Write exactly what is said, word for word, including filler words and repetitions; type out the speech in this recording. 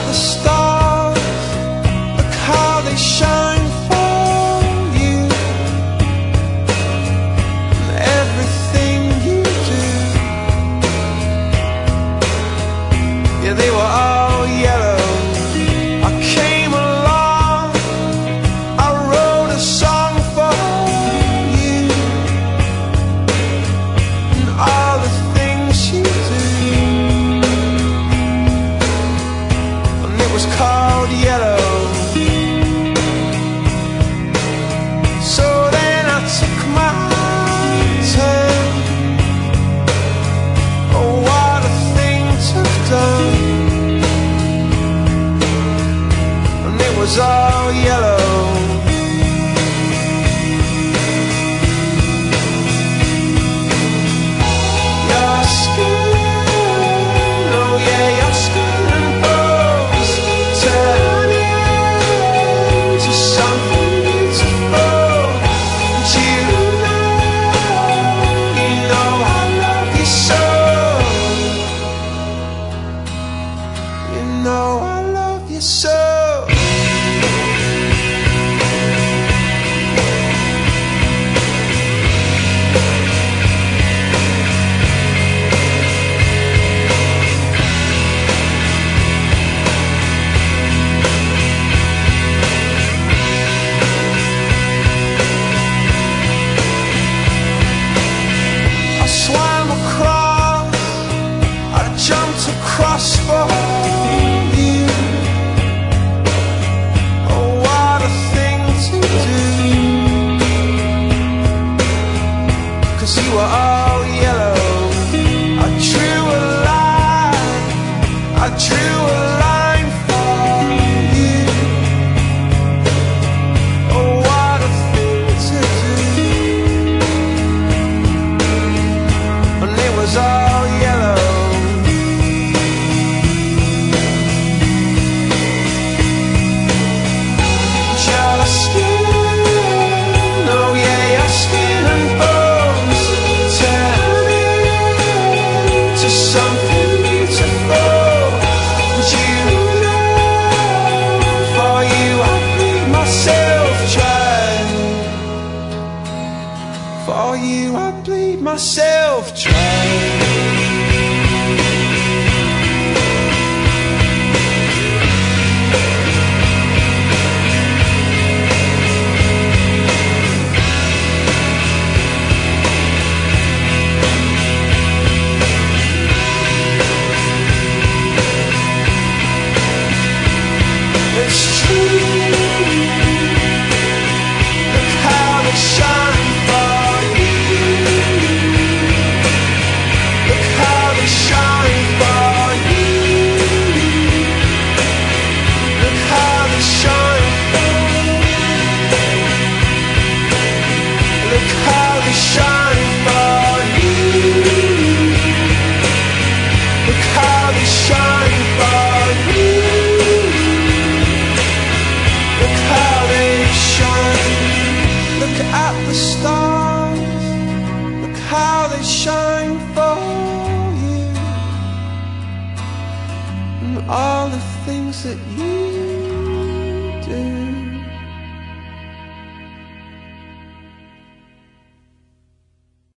the stars, look how they shine for you, and everything you do. Yeah, they were all yellow. I came along, I wrote a song for you, and all the things you do. And it was called Yellow. So then I took my turn. Oh, what a thing to have done. It was all yellow. Your skin, oh yeah, your skin and bones turn into something beautiful. And you know, you know I love you so. You know I love you so. Across for you. Oh, what a thing to do. 'Cause you were all yellow. I drew a line, I drew a line for you. Oh, what a thing to do. And it was all yellow. Something beautiful, and you know, for you I bleed myself dry. For you I bleed myself dry. It's true. Look how they shine for you. Look how they shine for you. Look how they shine for you. Look how they shine for you. Look how they shine for you. Look how they shine. Look at the stars. Look how they shine for you, and all the things that you do.